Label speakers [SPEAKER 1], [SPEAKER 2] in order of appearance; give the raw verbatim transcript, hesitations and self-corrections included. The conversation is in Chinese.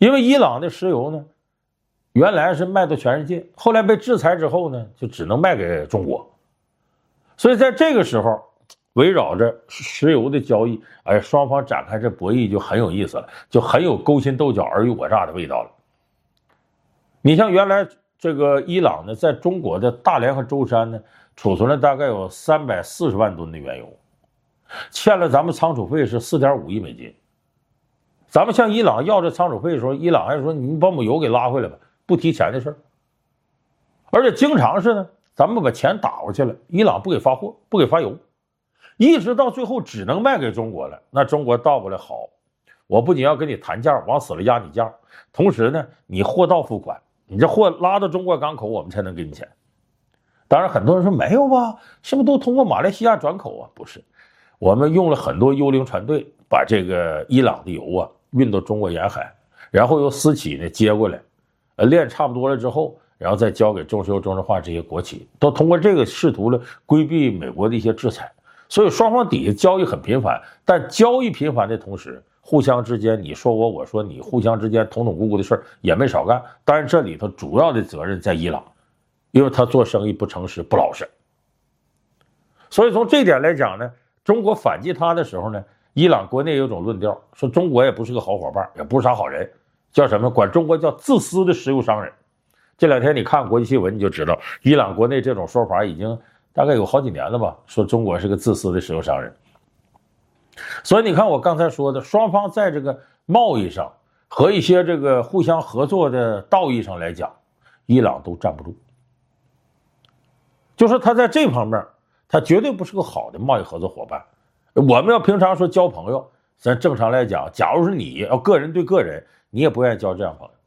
[SPEAKER 1] 因为伊朗的石油呢，原来是卖到全世界，后来被制裁之后呢，就只能卖给中国。所以在这个时候，围绕着石油的交易，哎，双方展开这博弈就很有意思了，就很有勾心斗角、尔虞我诈的味道了。你像原来这个伊朗呢，在中国的大连和舟山呢，储存了大概有三百四十万吨的原油，欠了咱们仓储费是四点五亿美金。咱们向伊朗要这仓储费的时候，伊朗还说你把我们油给拉回来吧，不提钱的事儿。而且经常是呢，咱们把钱打过去了，伊朗不给发货，不给发油，一直到最后只能卖给中国了。那中国倒过来好，我不仅要跟你谈价，往死了压你价，同时呢，你货到付款，你这货拉到中国港口，我们才能给你钱。当然，很多人说没有吧，是不是都通过马来西亚转口啊？不是，我们用了很多幽灵船队，把这个伊朗的油啊运到中国沿海，然后由私企呢接过来，呃，炼差不多了之后，然后再交给中石油、中石化这些国企，都通过这个试图了规避美国的一些制裁。所以双方底下交易很频繁，但交易频繁的同时，互相之间你说我我说你，互相之间捅捅咕咕的事儿也没少干。当然这里头主要的责任在伊朗，因为他做生意不诚实不老实。所以从这点来讲呢，中国反击他的时候呢，伊朗国内有种论调，说中国也不是个好伙伴，也不是啥好人，叫什么？管中国叫自私的石油商人。这两天你看国际新闻你就知道，伊朗国内这种说法已经大概有好几年了吧，说中国是个自私的石油商人。所以你看我刚才说的，双方在这个贸易上和一些这个互相合作的道义上来讲，伊朗都站不住。就说他在这方面，他绝对不是个好的贸易合作伙伴。我们要平常说交朋友，咱正常来讲，假如是你要个人对个人，你也不愿意交这样朋友。